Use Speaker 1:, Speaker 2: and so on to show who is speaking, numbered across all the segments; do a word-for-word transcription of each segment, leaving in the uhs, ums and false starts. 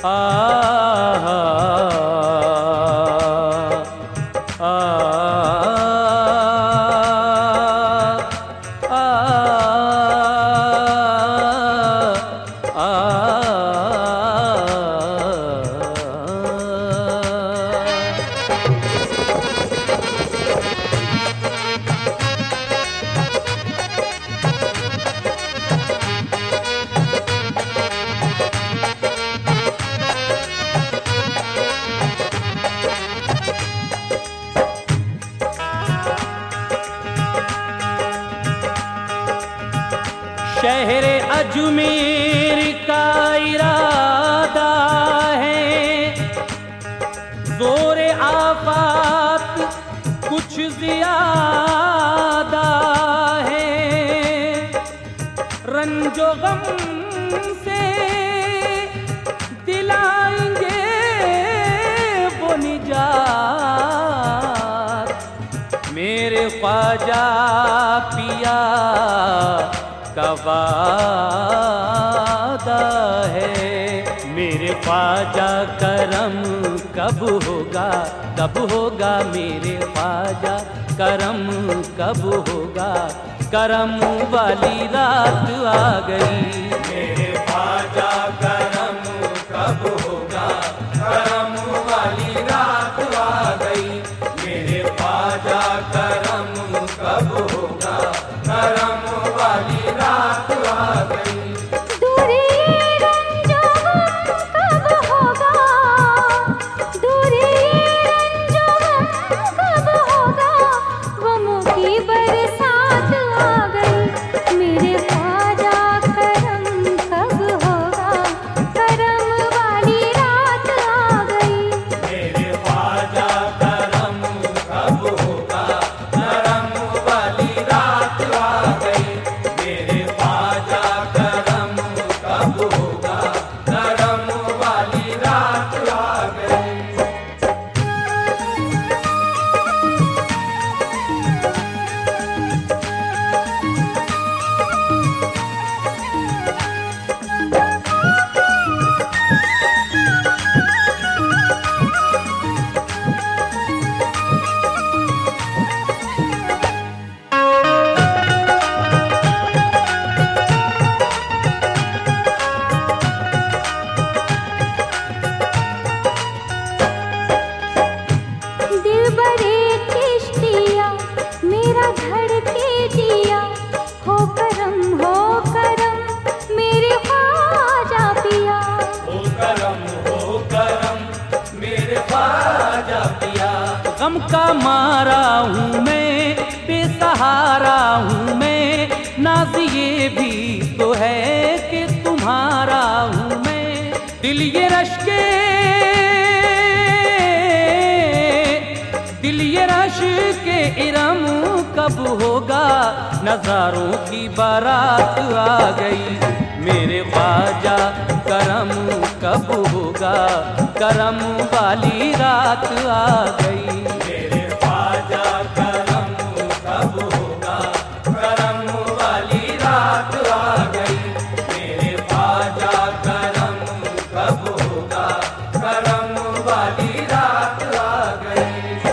Speaker 1: आ आ शहर अजमेर का इरादा है, जोरे आफात कुछ ज्यादा है। रंजो गम से दिलाएंगे वो निजात, मेरे ख्वाजा पिया का वादा है। मेरे ख्वाजा करम कब होगा, कब होगा मेरे ख्वाजा करम कब होगा। करम वाली रात आ गई,
Speaker 2: मेरे ख्वाजा करम कब होगा, करम वाली रात आ गई। मेरे ख्वाजा करम कब होगा, करम वाली रात आ गई।
Speaker 3: दूरी रंजो कब होगा, दूरी रंजो कब होगा। गमों की बरसात आ गई, मेरे ख्वाजा करम कब होगा, करम वाली रात आ गई।
Speaker 2: मेरे ख्वाजा करम कब होगा, करम वाली रात आ गई। मेरे ख्वाजा करम कब होगा, करम वाली रात आ गई।
Speaker 3: दिल बरे किश्तिया मेरा धड़के जिया, हो करम हो करम मेरे ख्वाजा पिया।
Speaker 2: हो करम हो करम मेरे ख्वाजा पिया।
Speaker 1: गम का मारा हूँ मैं, बेसहारा हूँ मैं, नाज़ ये भी तो है कि तुम्हारा हूँ मैं। दिल ये रश के दिल ये रश के इरम कब होगा, नज़ारों की बारात आ गई। मेरे ख्वाजा करम कब होगा, करम वाली रात आ गई।
Speaker 2: मेरे ख्वाजा करम कब होगा, करम वाली रात आ गई। मेरे ख्वाजा करम कब होगा, करम वाली रात आ गई।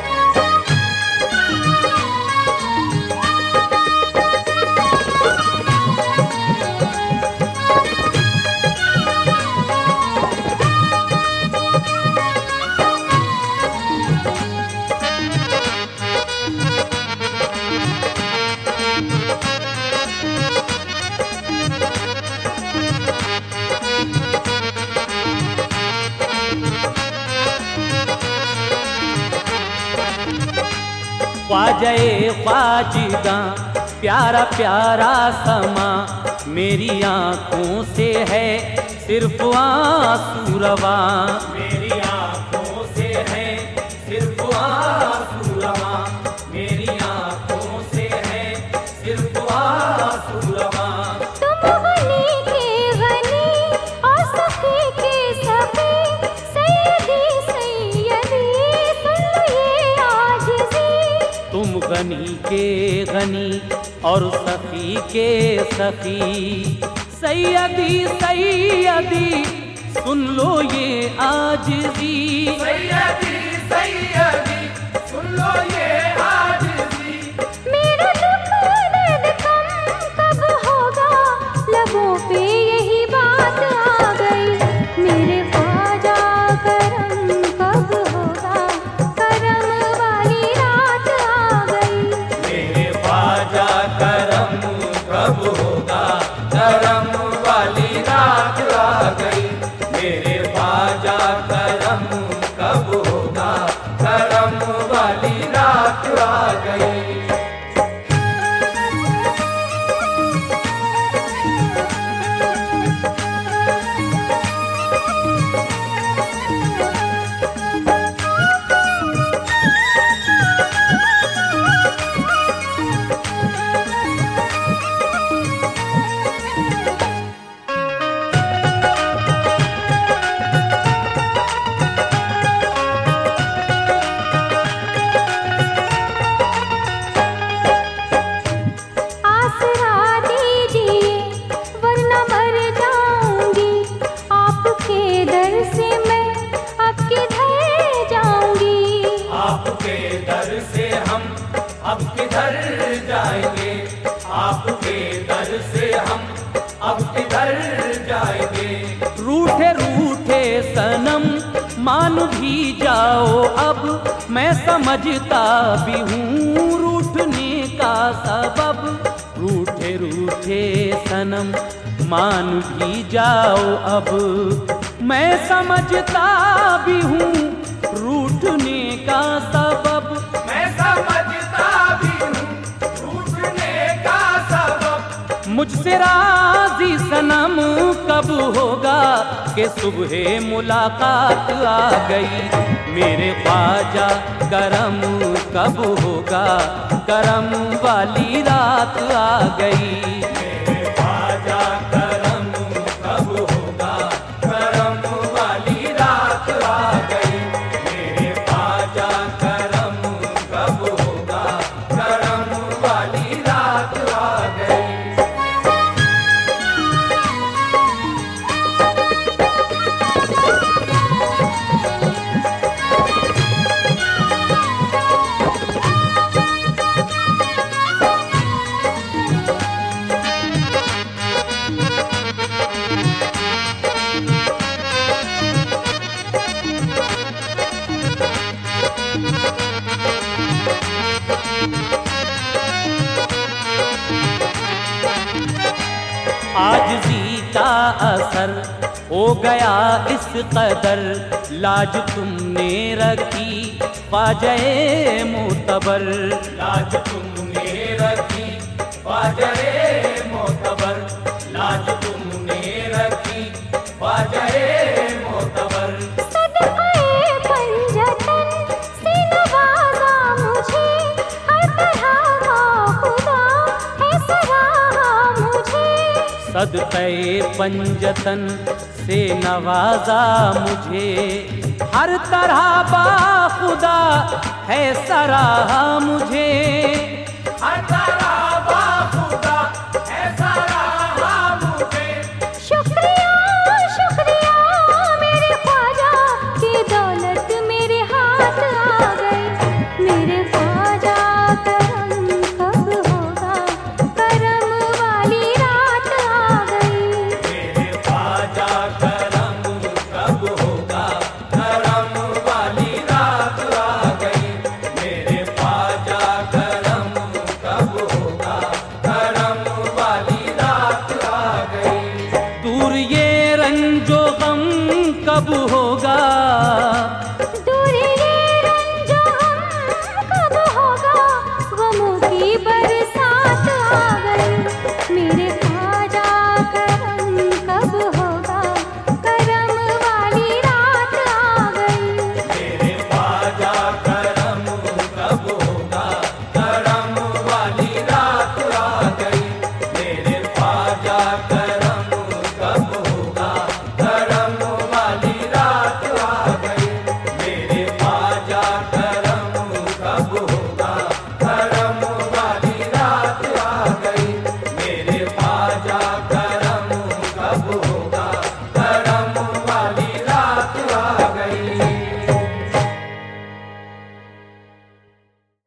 Speaker 1: ख्वाजाए ख्वाजदा प्यारा प्यारा समा, मेरी आँखों से है सिर्फ आंसू रवा।
Speaker 2: मेरी आँखों से है सिर्फ आंसू रवा। मेरी आँखों से है सिर्फ आंसू रवा।
Speaker 3: तुम गनी के गनी और सखी के सखी, सैयदी सैयदी सुन लो ये आजिज़ी।
Speaker 1: तुम गनी के गनी और सखी के सखी, सैयदी सैयदी सुन लो ये आजिज़ी।
Speaker 2: सैयदी सैयदी सुन लो ये आजिज़ी।
Speaker 3: मेरा दुख दर्द कम कब होगा, लबों पे यही बात आ गई। मेरे ख्वाजा करम कब होगा, करम वाली रात आ गई।
Speaker 2: मेरे ख्वाजा करम कब होगा, करम वाली रात आ गई। मेरे ख्वाजा करम कब होगा, करम वाली रात आ गई।
Speaker 3: आसरा दीजिए वरना मर जाऊंगी, आपके दर से मैं अब किधर जाऊंगी।
Speaker 2: आपके दर से हम अब किधर जाएंगे, आपके दर से हम अब किधर जाएंगे।
Speaker 1: रूठे रूठे सनम मान भी जाओ अब, मैं समझता भी हूँ रूठने का सबब। रूठे रूठे सनम मान भी जाओ अब, मैं समझता भी हूँ रूठने का सबब।
Speaker 2: मैं समझता भी हूँ रूठने का सबब।
Speaker 1: मुझसे राजी सनम कब होगा कि सुबह मुलाकात आ गई। मेरे ख्वाजा करम कब होगा, करम वाली रात आ गई।
Speaker 2: मेरे ख्वाजा करम कब होगा, करम वाली रात आ गई। मेरे ख्वाजा करम कब होगा, करम वाली रात आ गई।
Speaker 1: आजिज़ी का असर हो गया इस कदर, लाज तुमने रखी ख्वाजा-ए मोतबर।
Speaker 2: लाज तुमने रखी ख्वाजा-ए मोतबर। लाज तुमने रखी ख्वाजा-ए मोतबर।
Speaker 3: सदक़े पंजतन से नवाज़ा मुझे, हर तरह का खुदा है सराहा मुझे।
Speaker 1: सदक़े पंजतन से नवाजा मुझे, हर तरह बा खुदा है सराहा मुझे।
Speaker 2: हर तरह